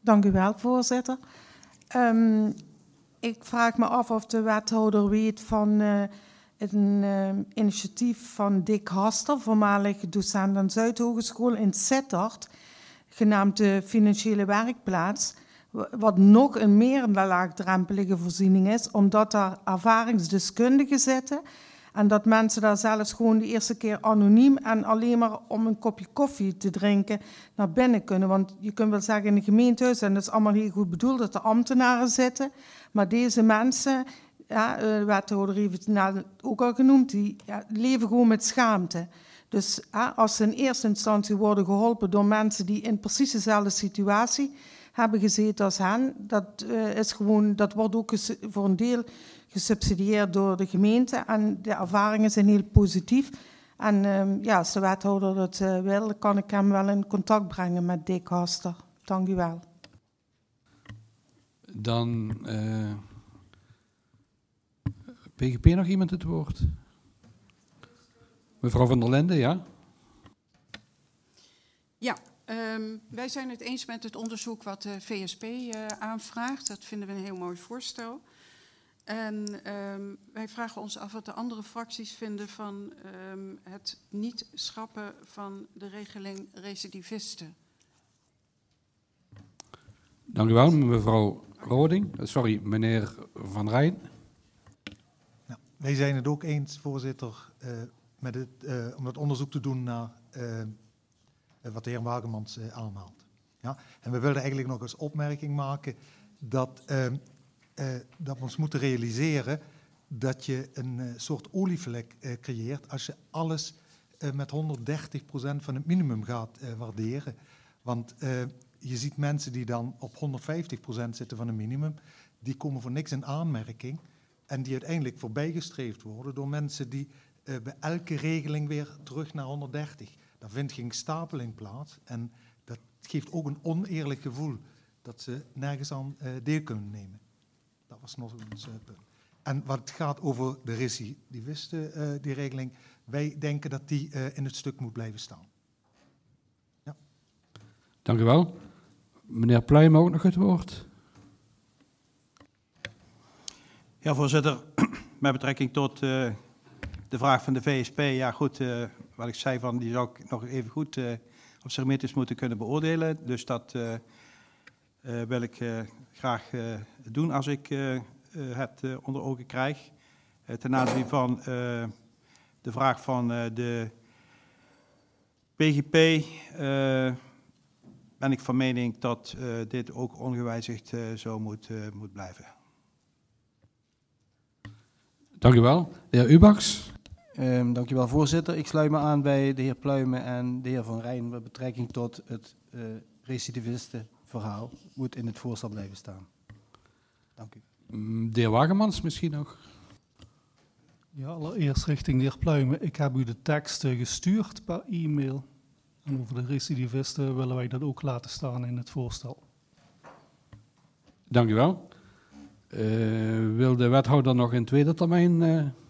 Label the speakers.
Speaker 1: Dank u wel, voorzitter. Ik vraag me af of de wethouder weet van een initiatief van Dick Haster, voormalig docent aan Zuidhogeschool in Sittard, genaamd de Financiële Werkplaats, wat nog een meer laagdrempelige voorziening is, omdat daar ervaringsdeskundigen zitten en dat mensen daar zelfs gewoon de eerste keer anoniem en alleen maar om een kopje koffie te drinken naar binnen kunnen. Want je kunt wel zeggen in een gemeentehuis, en dat is allemaal heel goed bedoeld, dat er ambtenaren zitten, maar deze mensen, ja, de wethouder heeft het net ook al genoemd, die leven gewoon met schaamte. Dus als ze in eerste instantie worden geholpen door mensen die in precies dezelfde situatie hebben gezeten als hen, dat wordt ook voor een deel gesubsidieerd door de gemeente en de ervaringen zijn heel positief. En als de wethouder dat wil, kan ik hem wel in contact brengen met Dick Haster. Dank u wel.
Speaker 2: Dan PGP nog iemand het woord? Mevrouw van der Lende, ja?
Speaker 3: Ja, wij zijn het eens met het onderzoek wat de VSP aanvraagt. Dat vinden we een heel mooi voorstel. En wij vragen ons af wat de andere fracties vinden van het niet schrappen van de regeling recidivisten.
Speaker 2: Dank u wel, mevrouw Roding. Sorry, meneer Van Rijn.
Speaker 4: Ja, wij zijn het ook eens, voorzitter, om dat onderzoek te doen naar wat de heer Wagemans aanhaalt. Ja? En we wilden eigenlijk nog eens opmerking maken dat we ons moeten realiseren dat je een soort olievlek creëert als je alles met 130% van het minimum gaat waarderen. Want je ziet mensen die dan op 150% zitten van een minimum, die komen voor niks in aanmerking en die uiteindelijk voorbijgestreefd worden door mensen die bij elke regeling weer terug naar 130. Daar vindt geen stapeling plaats en dat geeft ook een oneerlijk gevoel dat ze nergens aan deel kunnen nemen. Dat was nog een punt. En wat het gaat over de recidivisten, die regeling, wij denken dat die in het stuk moet blijven staan. Ja.
Speaker 2: Dank u wel. Meneer Pluijm ook nog het woord.
Speaker 5: Ja, voorzitter, met betrekking tot de vraag van de VSP, ja goed, wat ik zei van die zou ik nog even goed op zijn minstens moeten kunnen beoordelen. Dus dat wil ik graag doen als ik het onder ogen krijg. Ten aanzien van de vraag van de PGP ben ik van mening dat dit ook ongewijzigd zo moet blijven.
Speaker 2: Dank u wel. De heer Ubachs.
Speaker 6: Dank u wel, voorzitter. Ik sluit me aan bij de heer Pluijmen en de heer Van Rijn met betrekking tot het recidivistenverhaal. Moet in het voorstel blijven staan. Dank u.
Speaker 2: De heer Wagemans misschien nog.
Speaker 7: Ja, allereerst richting de heer Pluijmen. Ik heb u de tekst gestuurd per e-mail. En over de recidivisten willen wij dat ook laten staan in het voorstel.
Speaker 2: Dank u wel. Wil de wethouder nog in tweede termijn